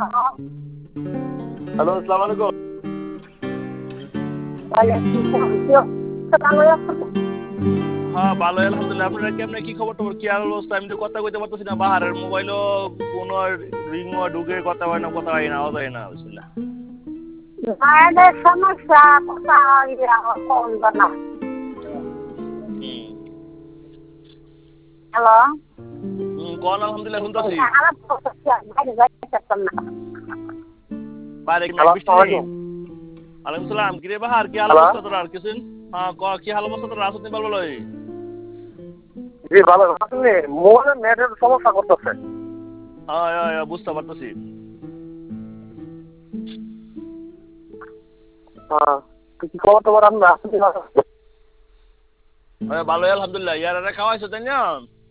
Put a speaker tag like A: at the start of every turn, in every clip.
A: Hello, আসসালামু আলাইকুম। হ্যাঁ, ভালোই আলহামদুলিল্লাহ। আপনারা কেমনে কি খবর টবর কি আর অবস্থা? আমি তো কথা কইতে পারতেছি না। বাহারের মোবাইলও কোনো রিংও ঢুকে কথা হয় না, কথা হয় না, আওয়াজ হয় না। বিসমিল্লাহ।
B: মায়েদের সমস্যা কোথাও কম না।
A: হুম
B: হ্যালো,
A: কোন আলহামদুলিল্লাহ শুনতেছি।
B: খারাপ বাইরে যাইতে না।
A: বাইরে কি মেঘ
B: হ্যালো,
A: বৃষ্টি নেই? ওয়ালাইকুম সালাম। কিরে বাহার কি হাল
B: হ্যালো।
A: অবস্থা তোর? আর কিছু হ্যাঁ কি হাল অবস্থা তোর? আসতে বল বল।
B: জি ভালো আপনি মোবাইলের নেটের সমস্যা করতেছে।
A: হ্যাঁ হ্যাঁ হ্যাঁ, বুঝতে পারতেছি।
B: হ্যাঁ, কি খবর তোমার? আপনি
A: ভালোই আলহামদুলিল্লাহ। ইয়ারা খাওয়াইছো তাই না?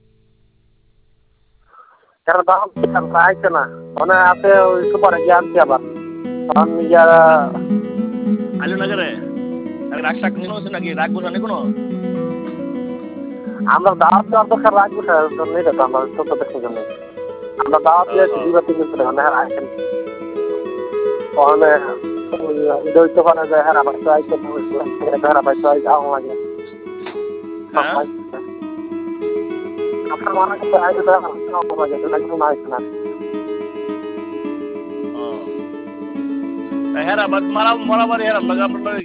B: কেন দাম আইছে না? মানে আছে ওই সুপারে গিয়ে আনছি আবার। আমি যারা
A: আইলো না করে রাগ শাক নিয়ে হচ্ছে নাকি? রাগ বসা নেই কোনো?
B: আমরা দাওয়াত দেওয়ার দরকার রাখবো জন্য এটা তো আমরা ছোট দেশের জন্য আমরা দাওয়াত দিয়েছি
A: হ্যাঁ।
B: 2 বা 3 দিন ধরে মানে আইছেন ওখানে দইতে পারে যে হ্যাঁ আবার তো আইছে হ্যাঁ আবার তো আই যাওয়া লাগে
A: হ্যাঁ?
B: আপনার মনে করতে আইছে তো লাগে তো না আইছে না
A: হ্যাঁ, মারামারি হেরাম লাগে আপনার